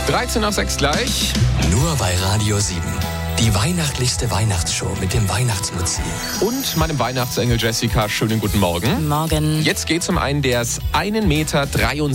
13:06 gleich. Nur bei Radio 7. Die weihnachtlichste Weihnachtsshow mit dem Weihnachtsmutzi. Und meinem Weihnachtsengel Jessica. Schönen guten Morgen. Morgen. Jetzt geht's um einen, der ist 1,63 Meter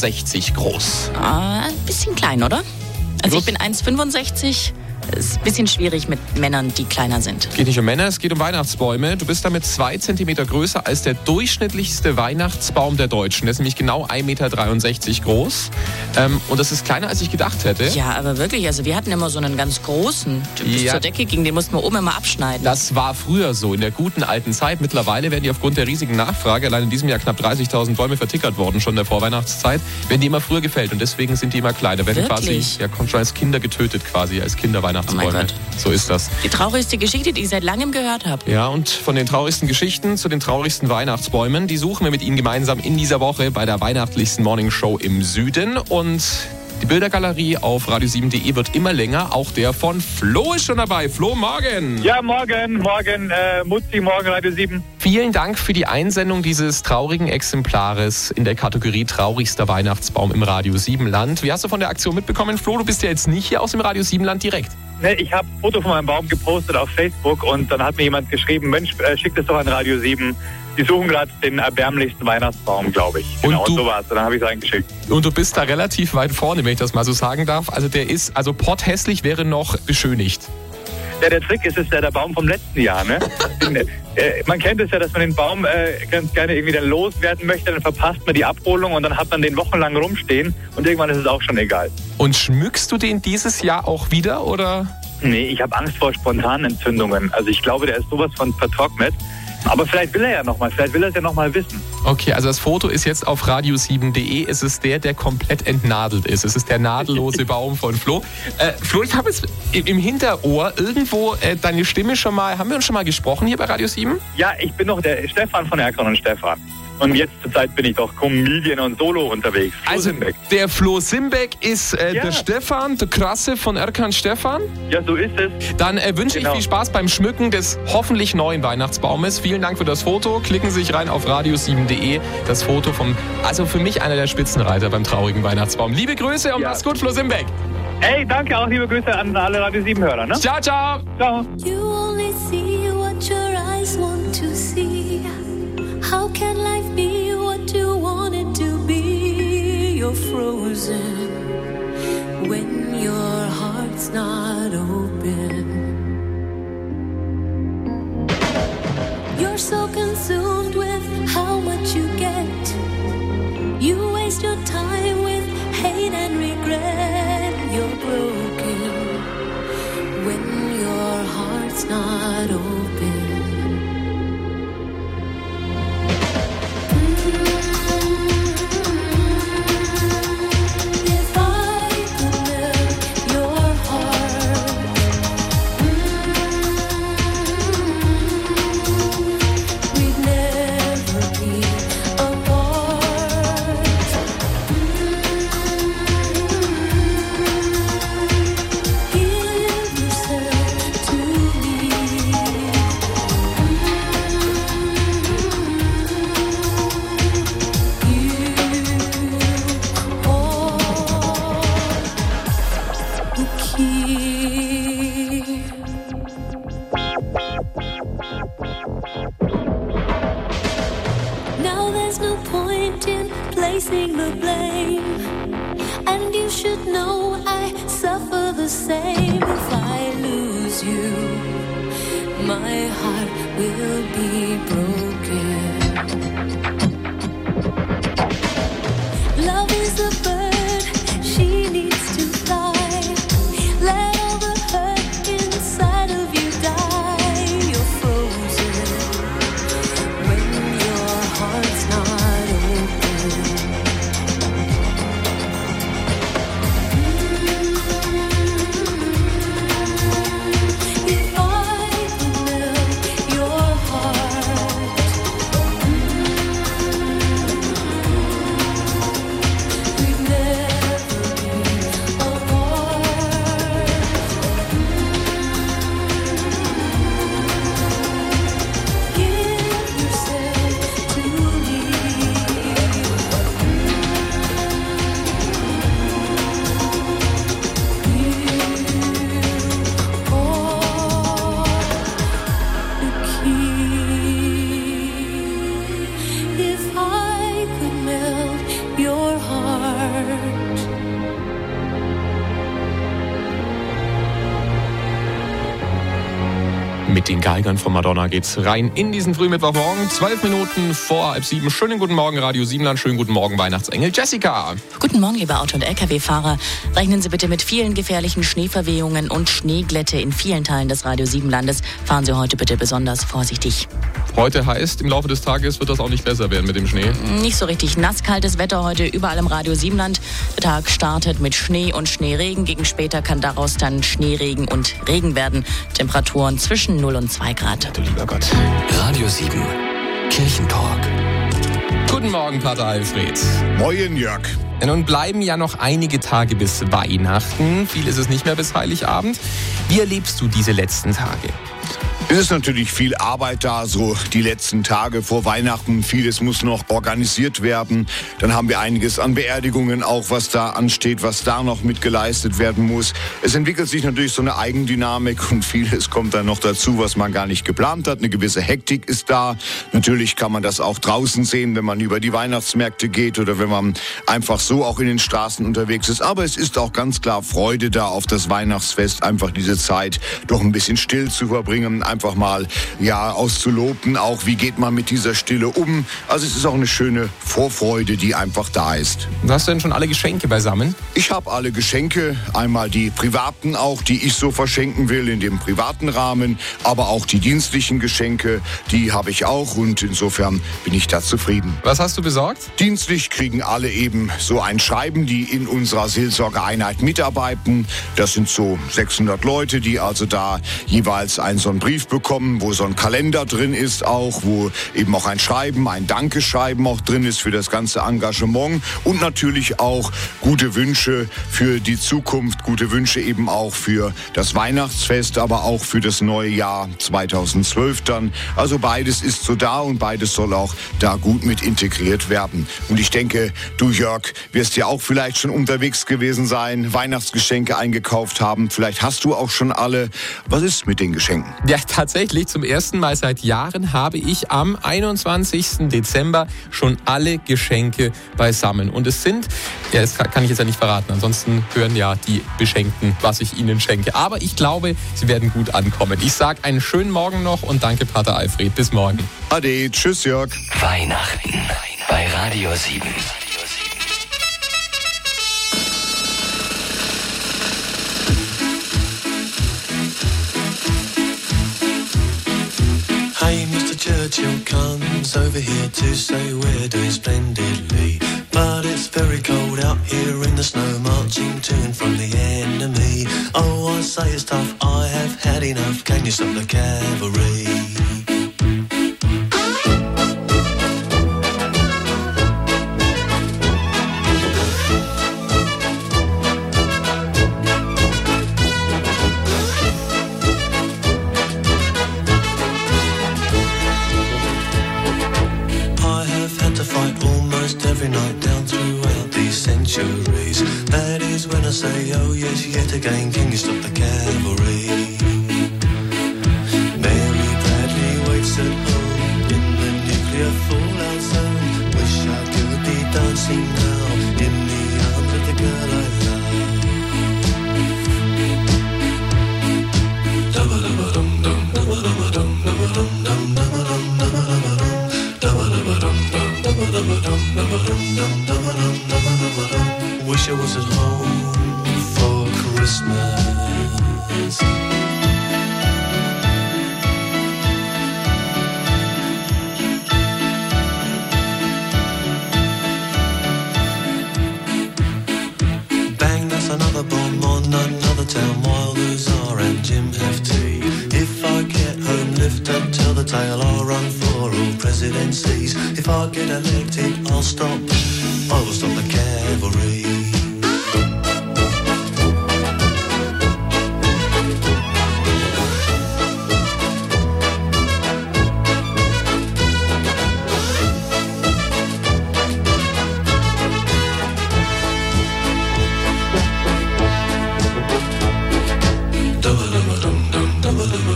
groß. Ein bisschen klein, oder? Also ich bin 1,65. Ist ein bisschen schwierig mit Männern, die kleiner sind. Geht nicht um Männer, es geht um Weihnachtsbäume. Du bist damit 2 Zentimeter größer als der durchschnittlichste Weihnachtsbaum der Deutschen. Der ist nämlich genau 1,63 Meter groß. Und das ist kleiner, als ich gedacht hätte. Ja, aber wirklich, also wir hatten immer so einen ganz großen, bis zur Decke ging, den mussten wir oben immer abschneiden. Das war früher so, in der guten alten Zeit. Mittlerweile werden die aufgrund der riesigen Nachfrage, allein in diesem Jahr knapp 30.000 Bäume vertickert worden, schon in der Vorweihnachtszeit, werden die immer früher gefällt und deswegen sind die immer kleiner. Werden quasi, kommt schon als Kinder getötet quasi, als Kinderweihnachtsbäume. Oh mein Gott. So ist das. Die traurigste Geschichte, die ich seit langem gehört habe. Ja, und von den traurigsten Geschichten zu den traurigsten Weihnachtsbäumen, die suchen wir mit Ihnen gemeinsam in dieser Woche bei der weihnachtlichsten Morningshow im Süden. Und die Bildergalerie auf radio7.de wird immer länger. Auch der von Flo ist schon dabei. Flo, morgen! Ja, morgen, Mutzi, morgen Radio 7. Vielen Dank für die Einsendung dieses traurigen Exemplares in der Kategorie traurigster Weihnachtsbaum im Radio 7 Land. Wie hast du von der Aktion mitbekommen, Flo? Du bist ja jetzt nicht hier aus dem Radio 7 Land direkt. Ne, ich habe ein Foto von meinem Baum gepostet auf Facebook und dann hat mir jemand geschrieben, Mensch, schick das doch an Radio 7. Die suchen gerade den erbärmlichsten Weihnachtsbaum, glaube ich. Genau, und so war's. Und dann habe ich es eingeschickt. Und du bist da relativ weit vorne, wenn ich das mal so sagen darf. Also der ist, potthässlich wäre noch beschönigt. Ja, der Trick ist der Baum vom letzten Jahr, ne? Man kennt es ja, dass man den Baum ganz gerne irgendwie dann loswerden möchte, dann verpasst man die Abholung und dann hat man den wochenlang rumstehen und irgendwann ist es auch schon egal. Und schmückst du den dieses Jahr auch wieder, oder? Nee, ich habe Angst vor Spontanentzündungen. Also ich glaube, der ist sowas von vertrocknet. Aber vielleicht will er ja nochmal, vielleicht will er es ja nochmal wissen. Okay, also das Foto ist jetzt auf radio7.de. Es ist der komplett entnadelt ist. Es ist der nadellose Baum von Flo. Flo, ich habe jetzt im Hinterohr irgendwo deine Stimme schon mal, haben wir uns schon mal gesprochen hier bei Radio 7? Ja, ich bin noch der Stefan von Erkan und Stefan. Und jetzt zur Zeit bin ich doch Comedian und Solo unterwegs. Flo Simbeck. Der Flo Simbeck ist der Stefan, der Krasse von Erkan Stefan. Ja, so ist es. Dann wünsche ich viel Spaß beim Schmücken des hoffentlich neuen Weihnachtsbaumes. Vielen Dank für das Foto. Klicken Sie sich rein auf radio7.de. Das Foto also für mich einer der Spitzenreiter beim traurigen Weihnachtsbaum. Liebe Grüße und mach's gut, Flo Simbeck. Hey, danke auch, liebe Grüße an alle Radio 7-Hörer. Ne? Ciao, ciao. Ciao. You only see what your eyes want to see. How can life be what you want it to be? You're frozen when your heart's not open. You're so consumed with how much you get. You waste your time with hate and regret. You're broken when your heart's not open. Now there's no point in placing the blame, and you should know I suffer the same. If I lose you, my heart will be broken. Love is a bird, she needs to fly. Let all the hurt inside of you die. You're frozen when your heart's not open. If I could melt your heart, Mit den Geigern von Madonna geht's rein in diesen Frühmittwochmorgen. 12 Minuten vor 6:30. Schönen guten Morgen, Radio Siebenland. Schönen guten Morgen, Weihnachtsengel Jessica. Guten Morgen, liebe Auto- und Lkw-Fahrer. Rechnen Sie bitte mit vielen gefährlichen Schneeverwehungen und Schneeglätte in vielen Teilen des Radio Siebenlandes. Fahren Sie heute bitte besonders vorsichtig. Heute heißt, im Laufe des Tages wird das auch nicht besser werden mit dem Schnee. Nicht so richtig nasskaltes Wetter heute überall im Radio Siebenland. Der Tag startet mit Schnee und Schneeregen. Gegen später kann daraus dann Schneeregen und Regen werden. Temperaturen zwischen 0 und 2 Grad. Du lieber Gott. Radio 7, Kirchentalk. Guten Morgen, Pater Alfred. Moin, Jörg. Nun bleiben ja noch einige Tage bis Weihnachten. Viel ist es nicht mehr bis Heiligabend. Wie erlebst du diese letzten Tage? Es ist natürlich viel Arbeit da, so die letzten Tage vor Weihnachten. Vieles muss noch organisiert werden. Dann haben wir einiges an Beerdigungen auch, was da ansteht, was da noch mit geleistet werden muss. Es entwickelt sich natürlich so eine Eigendynamik und vieles kommt dann noch dazu, was man gar nicht geplant hat. Eine gewisse Hektik ist da. Natürlich kann man das auch draußen sehen, wenn man über die Weihnachtsmärkte geht oder wenn man einfach so auch in den Straßen unterwegs ist. Aber es ist auch ganz klar Freude da auf das Weihnachtsfest, einfach diese Zeit doch ein bisschen still zu verbringen, einfach mal auszuloten, auch wie geht man mit dieser Stille um. Also es ist auch eine schöne Vorfreude, die einfach da ist. Hast du denn schon alle Geschenke beisammen? Ich habe alle Geschenke, einmal die privaten auch, die ich so verschenken will in dem privaten Rahmen, aber auch die dienstlichen Geschenke, die habe ich auch und insofern bin ich da zufrieden. Was hast du besorgt? Dienstlich kriegen alle eben so ein Schreiben, die in unserer Seelsorgeeinheit mitarbeiten. Das sind so 600 Leute, die also da jeweils so einen Brief bekommen, wo so ein Kalender drin ist auch, wo eben auch ein Schreiben, ein Dankeschreiben auch drin ist für das ganze Engagement und natürlich auch gute Wünsche für die Zukunft, gute Wünsche eben auch für das Weihnachtsfest, aber auch für das neue Jahr 2012 dann. Also beides ist so da und beides soll auch da gut mit integriert werden. Und ich denke, du Jörg, wirst ja auch vielleicht schon unterwegs gewesen sein, Weihnachtsgeschenke eingekauft haben. Vielleicht hast du auch schon alle. Was ist mit den Geschenken? Ja, tatsächlich, zum ersten Mal seit Jahren habe ich am 21. Dezember schon alle Geschenke beisammen. Und es sind, das kann ich jetzt ja nicht verraten, ansonsten hören ja die Beschenkten, was ich ihnen schenke. Aber ich glaube, sie werden gut ankommen. Ich sage einen schönen Morgen noch und danke, Pater Alfred. Bis morgen. Ade, tschüss Jörg. Weihnachten bei Radio 7. Hey, Mr. Churchill comes over here to say we're doing splendidly. But it's very cold out here in the snow, marching to and from the enemy. Oh, I say it's tough, I have had enough. Can you stop the cavalry? Every night down throughout these centuries. That is when I say, oh yes, yet again, can you stop the cavalry? Mary Bradley waits at home in the nuclear fallout zone. Wish I could be dancing now in the arms of the girl I love. Dum-ba-dum-ba-dum-dum, dum-ba-dum-ba-dum, dum-ba-dum-dum, dum-ba-dum-dum-dum-ba-dum. Wish I was at home for Christmas. Bang, that's another bomb on another town. Wilders are and Jim have tea. If I get home, lift and tell the tale. I'll run for all presidencies. If I get elected, I'll stop. I will stop the cavalry.